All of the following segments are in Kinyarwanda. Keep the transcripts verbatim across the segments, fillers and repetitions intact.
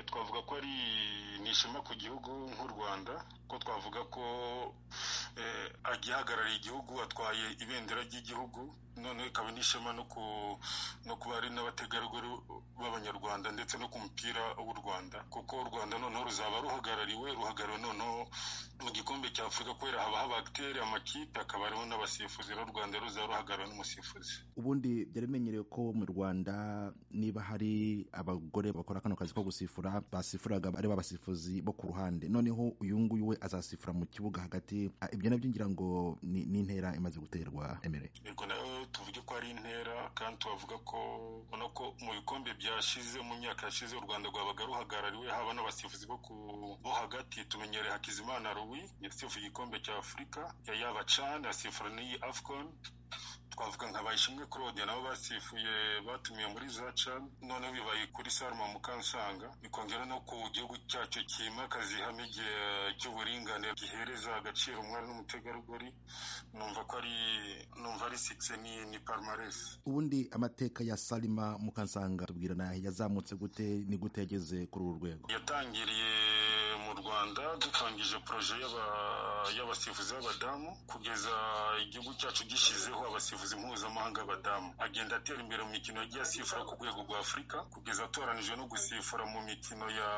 twavuga ko ari nishema ku gihugu nk'u Rwanda, ko twavuga ko agihagarariye igihugu atwaye ibendera ry'igihugu, none ikaba nishema no no kuba ari n'abategarugori b'Abanyarwanda ndetse no ku mupira w'u Rwanda, kuko u Rwanda noneho ruzaba ruhagarariwe ruhagarariwe noneho mu gikombe cya Afurika, kubera haba habagiteri amakipe akaba ariho n'abasifuzi, n'u Rwanda ruzaba ruhagarariwe n'umusifuzi. Ubundi byari bimenyerewe ko mu Rwanda niba hari abagore bakora kano kazi ko gusifura basifuraga ari babasifuzi bo ku ruhande, noneho uyu nguyu we azasifura mu kibuga hagati. Ibyo nabyo ngira ngo ni intera imaze guterwa Emere. Yego nayo tuvuge ko ari intera, kandi tubavuga ko ubona ko mu bikombe byashize mu myaka yashize u Rwanda rwabaga ruhagarariwe haba n'abasifuzi bo bo hagati. Tumenyereye Hakizimana Louis yasifuye igikombe cya Afurika, yaba Chan asifura n'iyi Afcon. Twavuga nka Bayishimwe Claude nabo basifuye batumiye muri za Chan, noneho bibaye kuri Salma Mukansanga. Bikongera no ku gihugu cyacu kimakaza ihame cy'uburinganire gihereza agaciro umwana n'umutegarugori. Numva ko ari numva ari six ni ni palmarès. Ubundi amateka ya Salma Mukansanga tubwira nahe yazamutse gute, ni gute yageze kuri uru rwego? Yatangiriye mu Rwanda dutangije proje y'abasifuzi b'abadamu, kugeza igihugu cyacu gishizeho abasifuzi mpuzamahanga b'abadamu. Agenda atera imbere mu mikino yagiye asifura ku rwego rwa Afurika, kugeza atoranije no gusifura mu mikino ya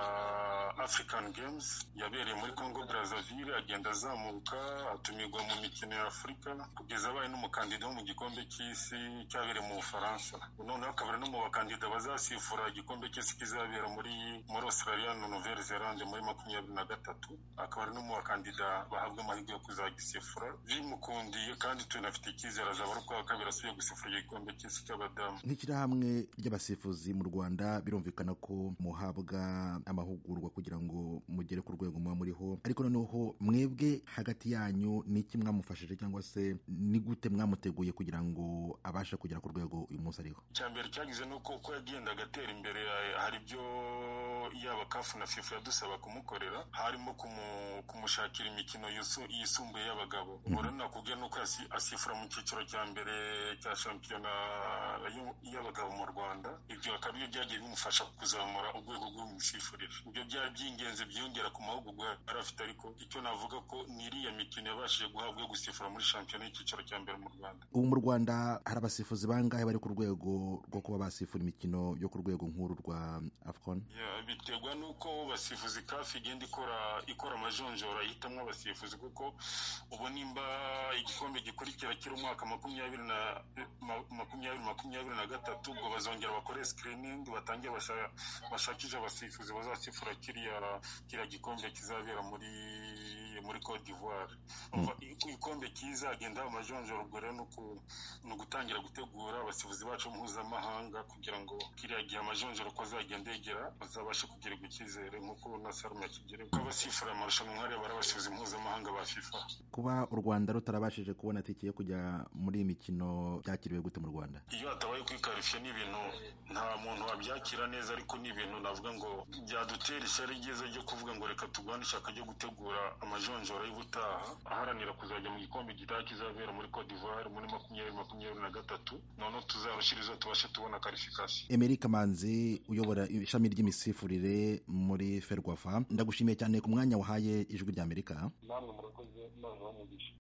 African Games yabereye muri Congo Brazzaville. Agenda azamuka atumirwa mu mikino ya Afurika, kugeza abaye n'umukandida wo mu gikombe cy'isi cyabereye mu Bufaransa. Noneho akaba no mu bakandida bazasifura igikombe cy'isi kizabera muri muri Australia na Nouvelle Zelande muri makumyabiri na gatatu. Akaba ari no mu bakandida bahabwa amahirwe yo kuzagisifura. Bimukundiye kandi tunafite icyizere azaba ari kwa kabiri asubiye gusifura igikombe cy'isi cy'abadamu. Nk'ishyirahamwe ry'abasifuzi mu Rwanda birumvikana ko muhabwa amahugurwa kugira ngo mugere ku rwego muba muriho, ariko noneho mwebwe hagati yanyu ni iki mwamufashije, cyangwa se ni gute mwamuteguye kugira ngo abashe kugera ku rwego uyu munsi ariho? Icyambere cyagize nuko uko yagenda agatera imbere hari ibyo yaba kafu na FIFA yadusaba kumukorera, harimo kumushakira imikino yisumbuye y'abagabo. Ubona nakubwiye nuko asifura mu cyiciro cya mbere cya shampiyona y'abagabo mu Rwanda. Ibyo akaba byo byagiye bimufasha kuzamura urwego rw'umusifurire. Ibyo byari by'ingenzi byiyongera ku mahugurwa yari afite, ariko icyo navuga ko ni iriya mikino yabashije guhabwa gusifura muri shampiyona y'icyiciro cya mbere mu Rwanda. Ubu mu Rwanda hari abasifuzi bangahe bari ku rwego rwo kuba basifura imikino yo ku rwego nk'uru rwa Afcon? Biterwa nuko basifuzi kafi igenda ikora ikora amajonjora yitamwe abasifuzi, kuko ubu nimba igikombe gikurikira kiri umwaka makumyabiri na makumyabiri makumyabiri na gatatu, ubwo bazongera bakore screening, batangiye bashakije abasifuzi bazasifura kiriya kiriya gikombe kizabera muri muri Cote d'Ivoire. Umva igikombe kiza agenda amajonjora, ubwo rero no gutangira gutegura abasifuzi bacu mpuzamahanga kugira ngo kiriya gihe amajonjora ko azagenda yegera bazabashe kugira icyizere nk'uko na Salma kigere ko abasifura amarushanwa nk'ariya bari abasifuzi mpuzamahanga ba FIFA. Kuba u Rwanda rutarabashije kubona tike yo kujya muri iyi mikino byakiriwe gute mu Rwanda? Iyo hatabaye kwikarifiya ni ibintu nta muntu wabyakira neza, ariko ni ibintu navuga ngo byadutera ishyari ryiza ryo kuvuga ngo reka turwane ishyaka ryo gutegura amajonjora y'ubutaha aharanira kuzajya mu gikombe gitaha kizabera muri Cote d'Ivoire muri makumyabiri makumyabiri na gatatu, noneho tuzarushiriza tubashe tubona qualification. Emery Kamanzi uyobora ishami ry'imisifurire muri Ferwafa, ndagushimiye cyane ku mwanya wahaye Ijwi ry'Amerika. Namwe murakoze, Imana ibahe umugisha.